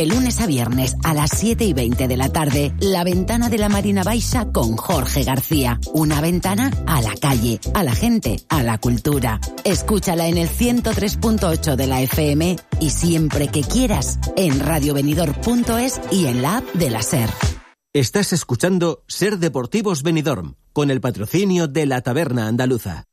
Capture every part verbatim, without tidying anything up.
De lunes a viernes a las siete y veinte de la tarde, La Ventana de la Marina Baixa con Jorge García. Una ventana a la calle, a la gente, a la cultura. Escúchala en el ciento tres punto ocho de la F M y siempre que quieras en radio benidorm punto es y en la app de la SER. Estás escuchando Ser Deportivos Benidorm con el patrocinio de La Taberna Andaluza.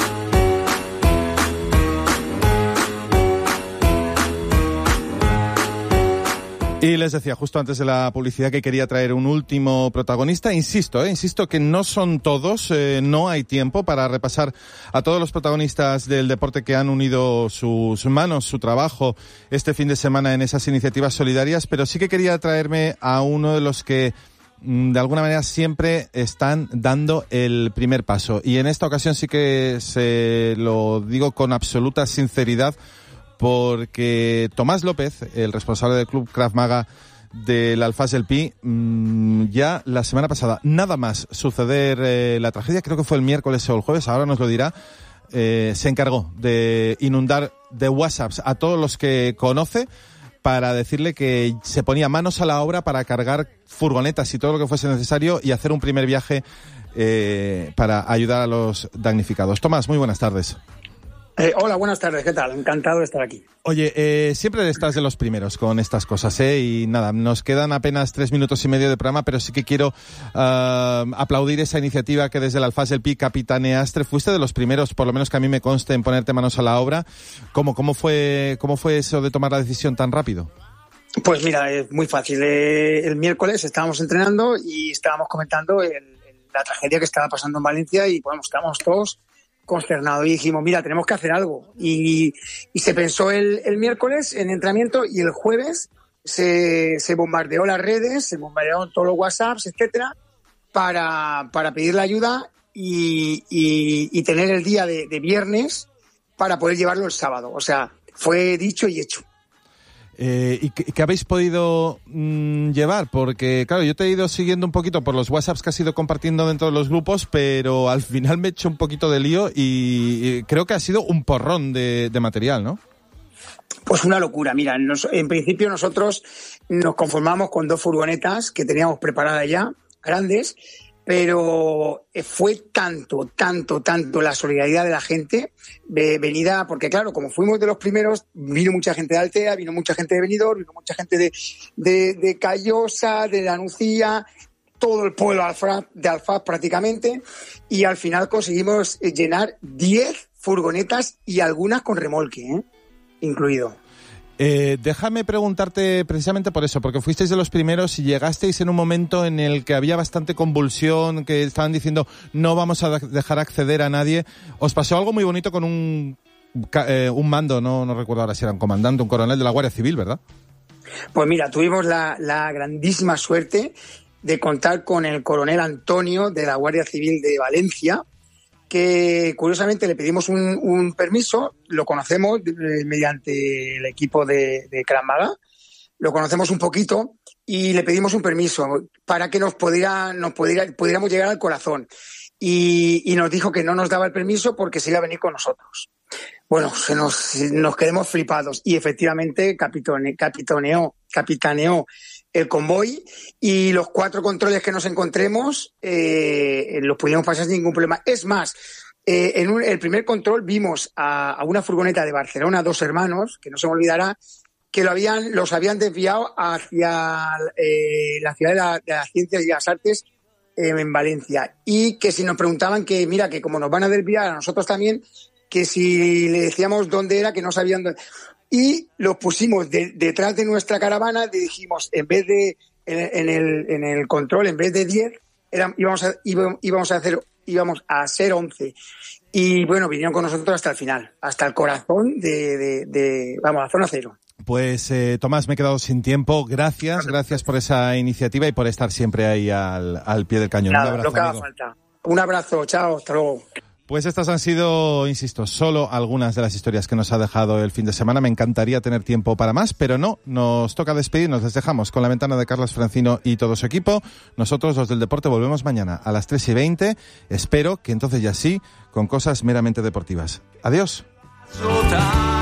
Y les decía justo antes de la publicidad que quería traer un último protagonista. Insisto, eh, insisto que no son todos, eh, no hay tiempo para repasar a todos los protagonistas del deporte que han unido sus manos, su trabajo este fin de semana en esas iniciativas solidarias, pero sí que quería traerme a uno de los que de alguna manera siempre están dando el primer paso. Y en esta ocasión sí que se lo digo con absoluta sinceridad, porque Tomás López, el responsable del Club Krav Maga del Alfaz del Pi, mmm, ya la semana pasada, nada más suceder eh, la tragedia, creo que fue el miércoles o el jueves, ahora nos lo dirá, eh, se encargó de inundar de WhatsApps a todos los que conoce para decirle que se ponía manos a la obra para cargar furgonetas y todo lo que fuese necesario y hacer un primer viaje eh, para ayudar a los damnificados. Tomás, muy buenas tardes. Eh, hola, buenas tardes, ¿qué tal? Encantado de estar aquí. Oye, eh, siempre estás de los primeros con estas cosas, ¿eh? Y nada, nos quedan apenas tres minutos y medio de programa, pero sí que quiero uh, aplaudir esa iniciativa que desde el Alfaz del Pi capitaneaste. Fuiste de los primeros, por lo menos que a mí me conste, en ponerte manos a la obra. ¿Cómo, cómo fue, cómo fue eso de tomar la decisión tan rápido? Pues mira, es muy fácil. Eh, el miércoles estábamos entrenando y estábamos comentando el, el, la tragedia que estaba pasando en Valencia y bueno, estábamos todos consternado y dijimos, mira, tenemos que hacer algo. Y, y se pensó el, el miércoles en entrenamiento y el jueves se, se bombardeó las redes, se bombardearon todos los WhatsApps, etcétera, para, para pedir la ayuda y, y, y tener el día de, de viernes para poder llevarlo el sábado. O sea, fue dicho y hecho. Eh, ¿Y qué, qué habéis podido mmm, llevar? Porque, claro, yo te he ido siguiendo un poquito por los WhatsApps que has ido compartiendo dentro de los grupos, pero al final me he hecho un poquito de lío y, y creo que ha sido un porrón de, de material, ¿no? Pues una locura. Mira, nos, en principio nosotros nos conformamos con dos furgonetas que teníamos preparadas ya, grandes, pero fue tanto, tanto, tanto la solidaridad de la gente de venida, porque claro, como fuimos de los primeros, vino mucha gente de Altea, vino mucha gente de Benidorm, vino mucha gente de, de, de Callosa, de La Nucía, todo el pueblo Alfaz, de Alfaz prácticamente, y al final conseguimos llenar diez furgonetas y algunas con remolque, ¿eh? Incluido. Eh, déjame preguntarte precisamente por eso, porque fuisteis de los primeros y llegasteis en un momento en el que había bastante convulsión, que estaban diciendo no vamos a dejar acceder a nadie. Os pasó algo muy bonito con un, eh, un mando, no, no recuerdo ahora si era un comandante, un coronel de la Guardia Civil, ¿verdad? Pues mira, tuvimos la, la grandísima suerte de contar con el coronel Antonio de la Guardia Civil de Valencia, que curiosamente le pedimos un, un permiso, lo conocemos eh, mediante el equipo de, de Krav Maga, lo conocemos un poquito y le pedimos un permiso para que nos pudiera, nos pudiera, pudiéramos llegar al corazón. Y, y nos dijo que no nos daba el permiso porque se iba a venir con nosotros. Bueno, se nos, nos quedamos flipados y efectivamente capitone, capitoneó, capitaneó el convoy y los cuatro controles que nos encontremos eh, los pudimos pasar sin ningún problema. Es más, eh, en un, el primer control vimos a, a una furgoneta de Barcelona, dos hermanos, que no se me olvidará, que lo habían, los habían desviado hacia eh, la ciudad de, la, de las ciencias y las artes eh, en Valencia. Y que si nos preguntaban que, mira, que como nos van a desviar a nosotros también, que si le decíamos dónde era, que no sabían dónde. Y los pusimos de, detrás de nuestra caravana, dijimos, en vez de, en, en, el, en el control, en vez de diez, eran, íbamos, a, íbamos a hacer, íbamos a ser once. Y bueno, vinieron con nosotros hasta el final, hasta el corazón de, de, de vamos, a zona cero. Pues eh, Tomás, me he quedado sin tiempo. Gracias, gracias por esa iniciativa y por estar siempre ahí al, al pie del cañón. Nada, un abrazo, lo que haga amigo. falta. Un abrazo, chao, hasta luego. Pues estas han sido, insisto, solo algunas de las historias que nos ha dejado el fin de semana. Me encantaría tener tiempo para más, pero no, nos toca despedirnos. Les dejamos con la ventana de Carlos Francino y todo su equipo. Nosotros, los del deporte, volvemos mañana a las tres y veinte. Espero que entonces ya sí, con cosas meramente deportivas. Adiós.